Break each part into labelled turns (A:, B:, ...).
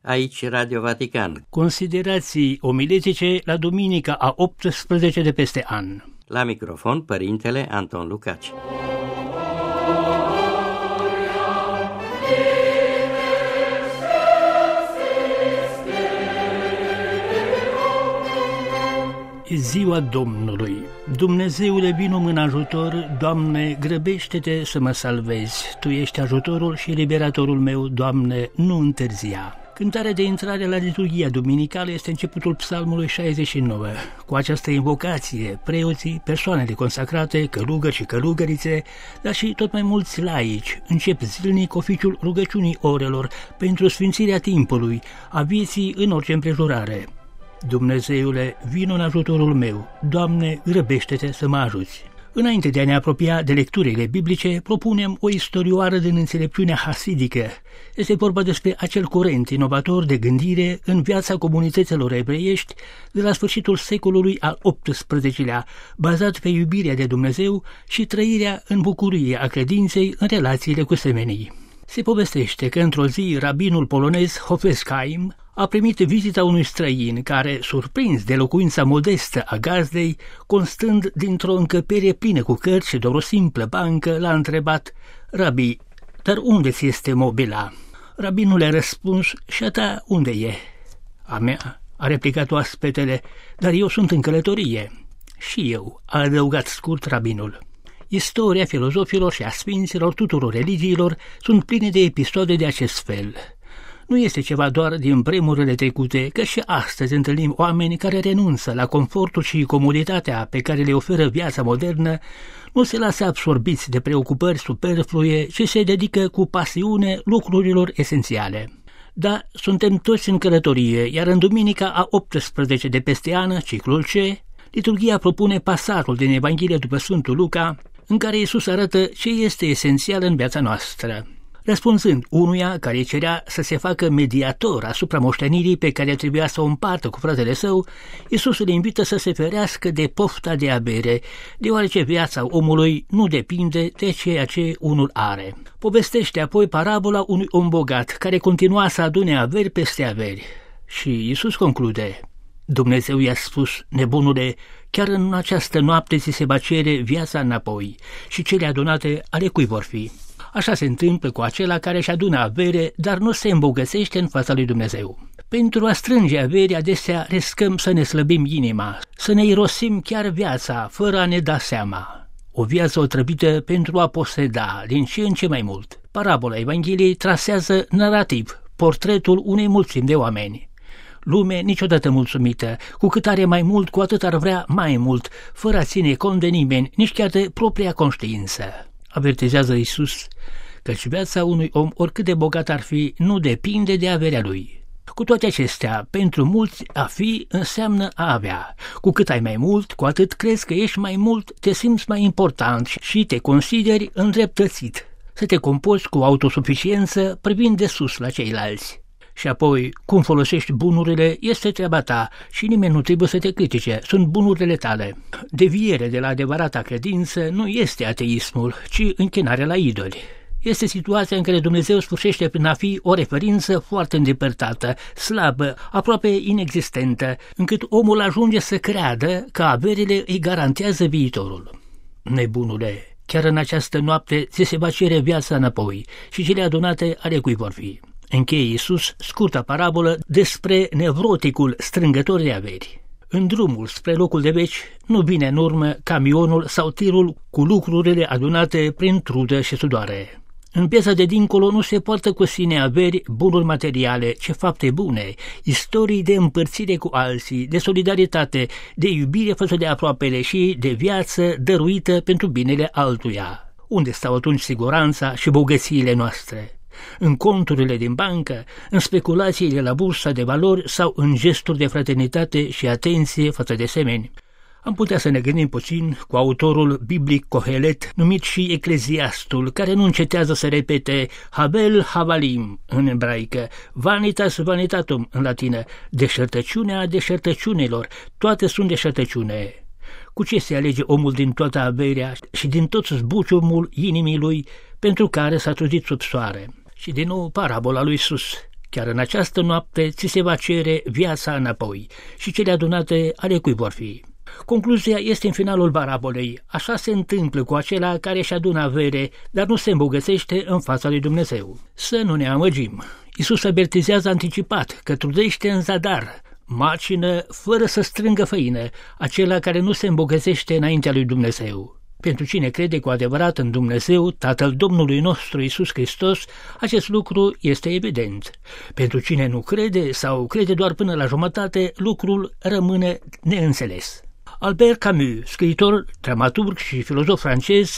A: Aici Radio Vatican.
B: Considerații omiletice la duminica a 18 de peste an.
A: La microfon, Părintele Anton Lucaci.
B: Ziua Domnului. Dumnezeule, vino în ajutor, Doamne, grăbește-te să mă salvezi. Tu ești ajutorul și liberatorul meu, Doamne, nu întârzia. Cântarea de intrare la liturghia duminicală este începutul psalmului 69. Cu această invocație, preoții, persoanele consacrate, călugări și călugărițe, dar și tot mai mulți laici, încep zilnic oficiul rugăciunii orelor pentru sfințirea timpului, a vieții în orice împrejurare. Dumnezeule, vino în ajutorul meu, Doamne, grăbește-te să mă ajuți. Înainte de a ne apropia de lecturile biblice, propunem o istorioară din înțelepciunea hasidică. Este vorba despre acel curent inovator de gândire în viața comunităților evreiești de la sfârșitul secolului al XVIII-lea, bazat pe iubirea de Dumnezeu și trăirea în bucurie a credinței în relațiile cu semenii. Se povestește că într-o zi rabinul polonez Hofesheim a primit vizita unui străin care, surprins de locuința modestă a gazdei, constând dintr-o încăpere plină cu cărți și doar o simplă bancă, l-a întrebat: „Rabi, dar unde ți este mobila?” Rabinul a răspuns: „Și a ta unde e?” „A mea,” a replicat oaspetele, „dar eu sunt în călătorie.” „Și eu,” a adăugat scurt rabinul. Istoria filozofilor și a sfinților tuturor religiilor sunt pline de episoade de acest fel. Nu este ceva doar din vremurile trecute, că și astăzi întâlnim oameni care renunță la confortul și comoditatea pe care le oferă viața modernă, nu se lasă absorbiți de preocupări superflue, ci se dedică cu pasiune lucrurilor esențiale. Da, suntem toți în călătorie, iar în duminica a 18 de peste an, ciclul C, liturghia propune pasajul din Evanghelie după Sfântul Luca, în care Iisus arătă ce este esențial în viața noastră. Răspunzând unuia care cerea să se facă mediator asupra moștenirii pe care trebuia să o împartă cu fratele său, Iisus îl invită să se ferească de pofta de avere, deoarece viața omului nu depinde de ceea ce unul are. Povestește apoi parabola unui om bogat care continua să adune averi peste averi. Și Iisus conclude: „Dumnezeu i-a spus, nebunule, chiar în această noapte ți se va cere viața înapoi și cele adunate ale cui vor fi?” Așa se întâmplă cu acela care își adună avere, dar nu se îmbogățește în fața lui Dumnezeu. Pentru a strânge avere, adesea riscăm să ne slăbim inima, să ne irosim chiar viața, fără a ne da seama. O viață otrăvită pentru a poseda din ce în ce mai mult. Parabola Evangheliei trasează narrativ portretul unei mulțimi de oameni. Lume niciodată mulțumită, cu cât are mai mult, cu atât ar vrea mai mult, fără a ține cont de nimeni, nici chiar de propria conștiință. Avertizează Iisus, căci viața unui om, oricât de bogat ar fi, nu depinde de averea lui. Cu toate acestea, pentru mulți a fi înseamnă a avea. Cu cât ai mai mult, cu atât crezi că ești mai mult, te simți mai important și te consideri îndreptățit. Să te comporți cu autosuficiență privind de sus la ceilalți. Și apoi, cum folosești bunurile, este treaba ta și nimeni nu trebuie să te critique, sunt bunurile tale. Deviere de la adevărata credință nu este ateismul, ci închinarea la idoli. Este situația în care Dumnezeu sfârșește prin a fi o referință foarte îndepărtată, slabă, aproape inexistentă, încât omul ajunge să creadă că averile îi garantează viitorul. „Nebunule, chiar în această noapte ți se va cere viața înapoi și cele adunate ale cui vor fi.” Încheie Iisus scurta parabolă despre nevroticul strângător de averi. În drumul spre locul de veci nu vine în urmă camionul sau tirul cu lucrurile adunate prin trudă și sudoare. În piața de dincolo nu se poartă cu sine averi, bunuri materiale, ci fapte bune, istorii de împărțire cu alții, de solidaritate, de iubire față de aproapele și de viață dăruită pentru binele altuia. Unde stau atunci siguranța și bogățiile noastre? În conturile din bancă, în speculațiile la bursa de valori sau în gesturi de fraternitate și atenție față de semeni. Am putea să ne gândim puțin cu autorul biblic Cohelet, numit și Ecleziastul, care nu încetează să repete Habel Havalim în ebraică, Vanitas Vanitatum în latină, deșertăciunea deșertăciunilor, toate sunt deșertăciune. Cu ce se alege omul din toată averea și din tot zbuciumul inimii lui pentru care s-a trudit sub soare? Și din nou parabola lui Iisus. Chiar în această noapte ți se va cere viața înapoi și cele adunate ale cui vor fi. Concluzia este în finalul parabolei. Așa se întâmplă cu acela care își adună avere, dar nu se îmbogățește în fața lui Dumnezeu. Să nu ne amăgim. Iisus avertizează anticipat că trudește în zadar, macină fără să strângă făină, acela care nu se îmbogățește înaintea lui Dumnezeu. Pentru cine crede cu adevărat în Dumnezeu, Tatăl Domnului nostru Iisus Hristos, acest lucru este evident. Pentru cine nu crede sau crede doar până la jumătate, lucrul rămâne neînțeles. Albert Camus, scriitor, dramaturg și filozof francez,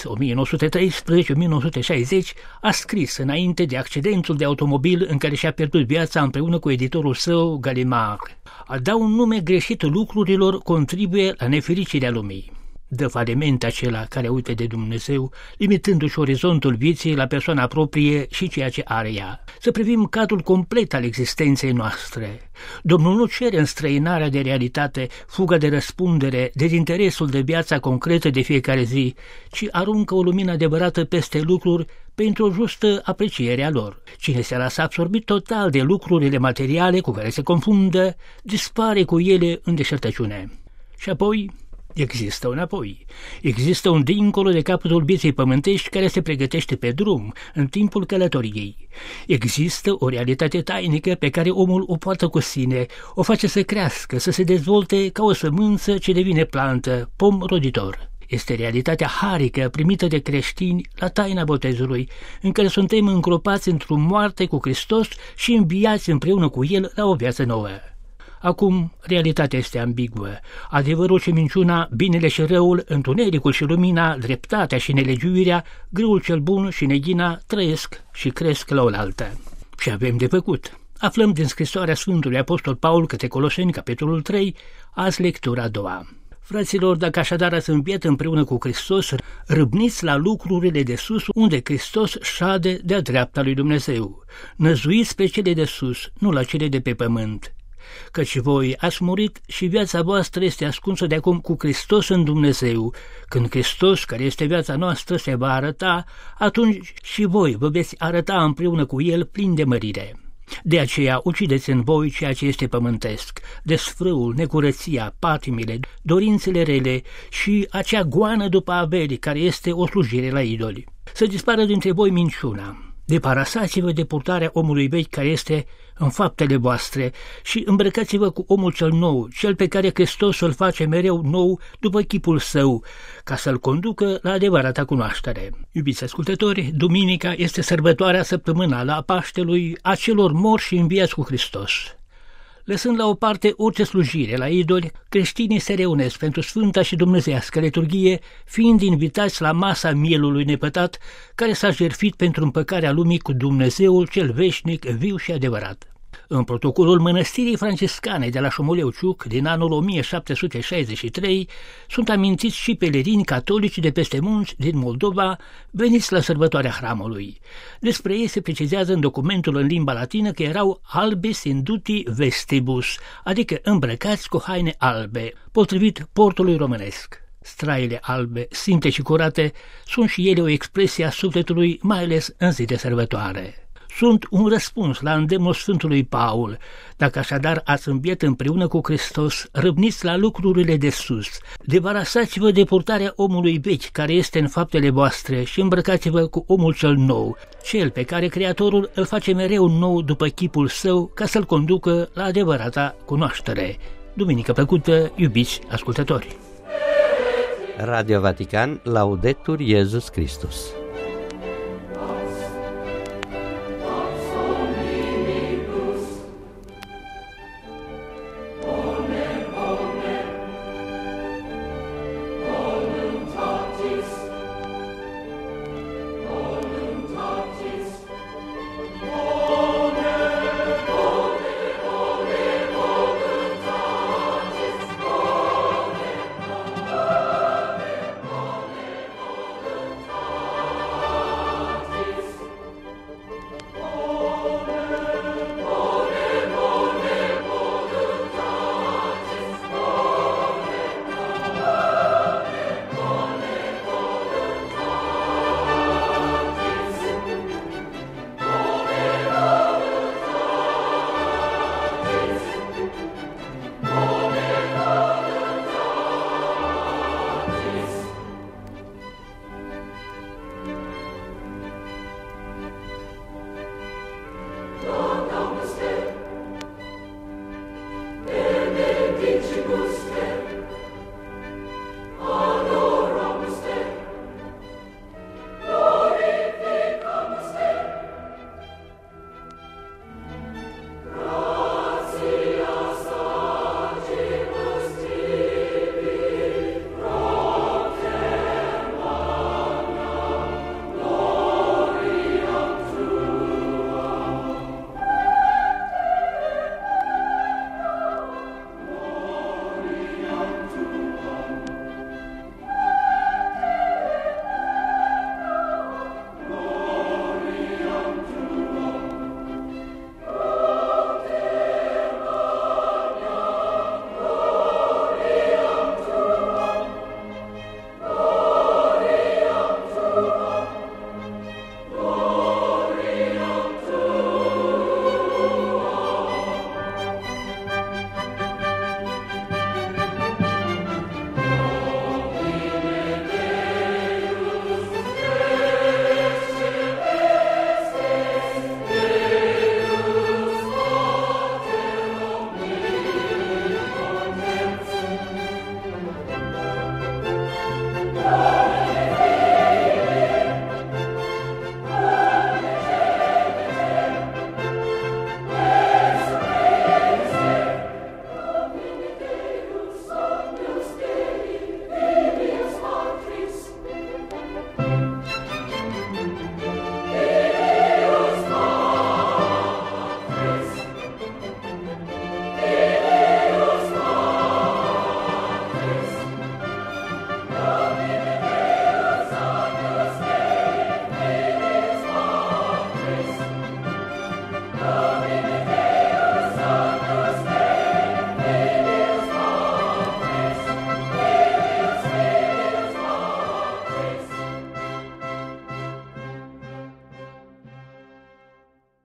B: 1913-1960, a scris înainte de accidentul de automobil în care și-a pierdut viața împreună cu editorul său, Gallimard. A da un nume greșit lucrurilor contribuie la nefericirea lumii. Dă faliment acela care uită de Dumnezeu, limitându-și orizontul vieții la persoana proprie și ceea ce are ea. Să privim cadrul complet al existenței noastre. Domnul nu cere înstrăinarea de realitate, fuga de răspundere, dezinteresul de viața concretă de fiecare zi, ci aruncă o lumină adevărată peste lucruri pentru o justă apreciere a lor. Cine se lasă absorbit total de lucrurile materiale cu care se confundă, dispare cu ele în deșertăciune. Și apoi există un apoi. Există un dincolo de capătul vieții pământești care se pregătește pe drum, în timpul călătoriei. Există o realitate tainică pe care omul o poartă cu sine, o face să crească, să se dezvolte ca o sămânță ce devine plantă, pom roditor. Este realitatea harică primită de creștini la taina botezului, în care suntem îngropați într-o moarte cu Hristos și înviați împreună cu El la o viață nouă. Acum, realitatea este ambiguă. Adevărul și minciuna, binele și răul, întunericul și lumina, dreptatea și nelegiuirea, grâul cel bun și neghina trăiesc și cresc la oaltă. Și avem de făcut. Aflăm din scrisoarea Sfântului Apostol Paul către Coloseni, capitolul 3, azi lectura a doua. Fraților, dacă așadar ați înviat împreună cu Hristos, râbniți la lucrurile de sus, unde Hristos șade de-a dreapta lui Dumnezeu. Năzuiți pe cele de sus, nu la cele de pe pământ. Căci voi ați murit și viața voastră este ascunsă de acum cu Hristos în Dumnezeu. Când Hristos, care este viața noastră, se va arăta, atunci și voi vă veți arăta împreună cu El plin de mărire. De aceea ucideți în voi ceea ce este pământesc, desfrâul, necurăția, patimile, dorințele rele și acea goană după averi care este o slujire la idoli. Să dispară dintre voi minciuna. Deparasați-vă de purtarea omului vechi care este în faptele voastre și îmbrăcați-vă cu omul cel nou, cel pe care Hristos îl face mereu nou după chipul său, ca să-l conducă la adevărata cunoaștere. Iubiți ascultători, duminica este sărbătoarea săptămânală a Paștelui a celor morți și înviați cu Hristos. Lăsând la o parte orice slujire la idoli, creștinii se reunesc pentru sfânta și dumnezeiască liturghie, fiind invitați la masa mielului nepătat, care s-a jertfit pentru împăcarea lumii cu Dumnezeul cel veșnic, viu și adevărat. În protocolul mănăstirii franciscane de la Șomoleu-Ciuc din anul 1763 sunt amintiți și pelerini catolici de peste munți din Moldova veniți la sărbătoarea hramului. Despre ei se precizează în documentul în limba latină că erau albis induti vestibus, adică îmbrăcați cu haine albe, potrivit portului românesc. Straile albe, simple și curate, sunt și ele o expresie a sufletului, mai ales în zi de sărbătoare. Sunt un răspuns la îndemnul Sfântului Paul. Dacă așadar ați înviat împreună cu Hristos, râvniți la lucrurile de sus, debarasați-vă de purtarea omului vechi care este în faptele voastre și îmbrăcați-vă cu omul cel nou, cel pe care Creatorul îl face mereu nou după chipul său ca să-l conducă la adevărata cunoaștere. Duminică plăcută, iubiți ascultători!
A: Radio Vatican, Laudetur Iesus Christus.